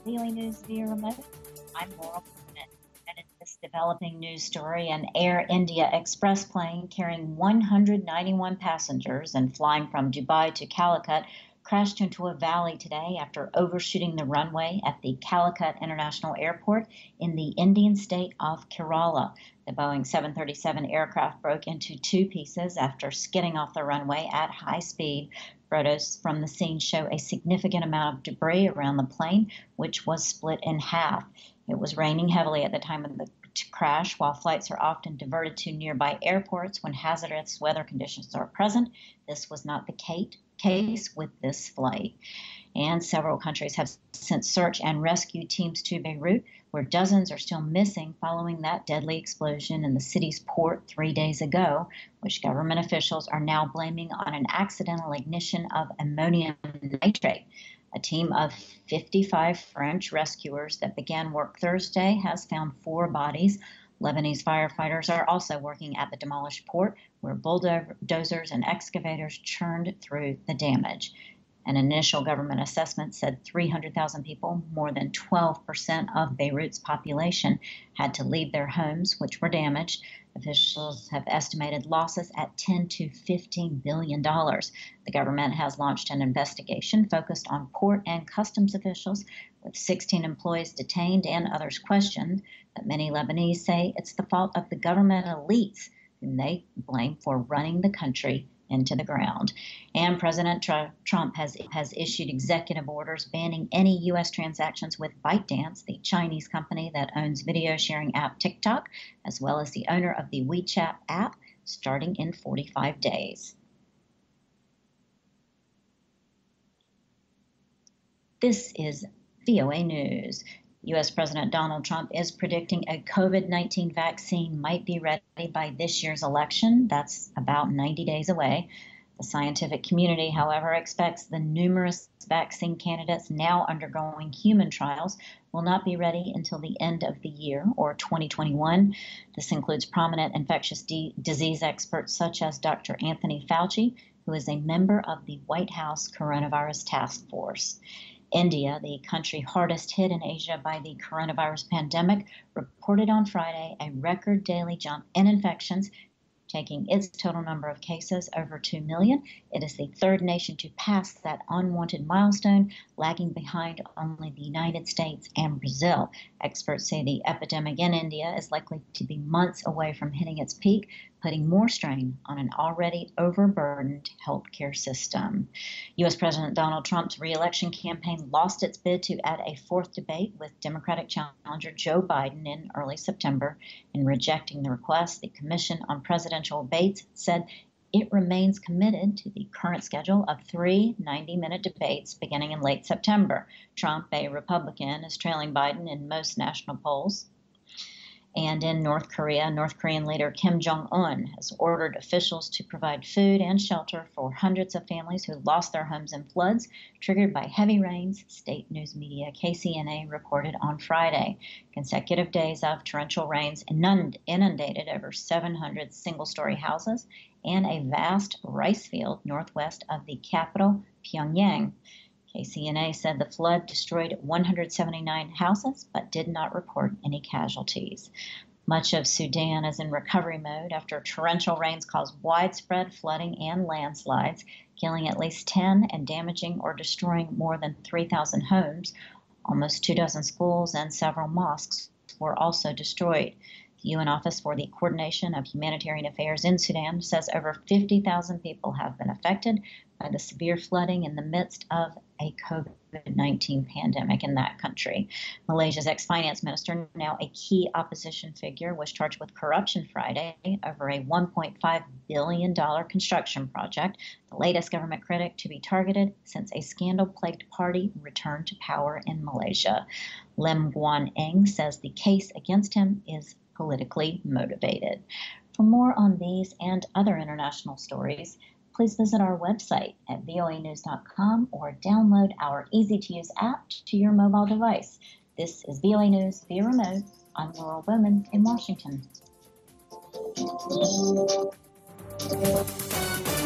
Daily News via remote. I'm Laurel Bennett. And in this developing news story, an Air India Express plane carrying 191 passengers and flying from Dubai to Calicut crashed into a valley today after overshooting the runway at the Calicut International Airport in the Indian state of Kerala. The Boeing 737 aircraft broke into two pieces after skidding off the runway at high speed. Photos from the scene show a significant amount of debris around the plane, which was split in half. It was raining heavily at the time of the crash. While flights are often diverted to nearby airports when hazardous weather conditions are present, this was not the case with this flight. And several countries have sent search and rescue teams to Beirut, where dozens are still missing following that deadly explosion in the city's port 3 days ago, which government officials are now blaming on an accidental ignition of ammonium nitrate. A team of 55 French rescuers that began work Thursday has found 4 bodies. Lebanese firefighters are also working at the demolished port, where bulldozers and excavators churned through the damage. An initial government assessment said 300,000 people, more than 12% of Beirut's population, had to leave their homes, which were damaged. Officials have estimated losses at $10 to $15 billion. The government has launched an investigation focused on port and customs officials, with 16 employees detained and others questioned. But many Lebanese say it's the fault of the government elites, whom they blame for running the country into the ground. And President Trump has issued executive orders banning any U.S. transactions with ByteDance, the Chinese company that owns video sharing app TikTok, as well as the owner of the WeChat app, starting in 45 days. This is VOA News. U.S. President Donald Trump is predicting a COVID-19 vaccine might be ready by this year's election. That's about 90 days away. The scientific community, however, expects the numerous vaccine candidates now undergoing human trials will not be ready until the end of the year, or 2021. This includes prominent infectious disease experts such as Dr. Anthony Fauci, who is a member of the White House Coronavirus Task Force. India, the country hardest hit in Asia by the coronavirus pandemic, reported on Friday a record daily jump in infections, taking its total number of cases over 2 million. It is the third nation to pass that unwanted milestone, lagging behind only the United States and Brazil. Experts say the epidemic in India is likely to be months away from hitting its peak, putting more strain on an already overburdened healthcare system. U.S. President Donald Trump's re-election campaign lost its bid to add a 4th debate with Democratic challenger Joe Biden in early September. In rejecting the request, the Commission on Presidential Debates said it remains committed to the current schedule of 3 90-minute debates beginning in late September. Trump, a Republican, is trailing Biden in most national polls. And in North Korea, North Korean leader Kim Jong-un has ordered officials to provide food and shelter for hundreds of families who lost their homes in floods triggered by heavy rains, state news media KCNA reported on Friday. Consecutive days of torrential rains inundated over 700 single-story houses and a vast rice field northwest of the capital, Pyongyang. KCNA said the flood destroyed 179 houses but did not report any casualties. Much of Sudan is in recovery mode after torrential rains caused widespread flooding and landslides, killing at least 10 and damaging or destroying more than 3,000 homes. Almost 24 schools and several mosques were also destroyed. The UN Office for the Coordination of Humanitarian Affairs in Sudan says over 50,000 people have been affected by the severe flooding in the midst of a COVID-19 pandemic in that country. Malaysia's ex-finance minister, now a key opposition figure, was charged with corruption Friday over a $1.5 billion construction project, the latest government critic to be targeted since a scandal-plagued party returned to power in Malaysia. Lim Guan Eng says the case against him is politically motivated. For more on these and other international stories, please visit our website at voanews.com or download our easy-to-use app to your mobile device. This is VOA News via remote. I'm Laurel Bowman in Washington.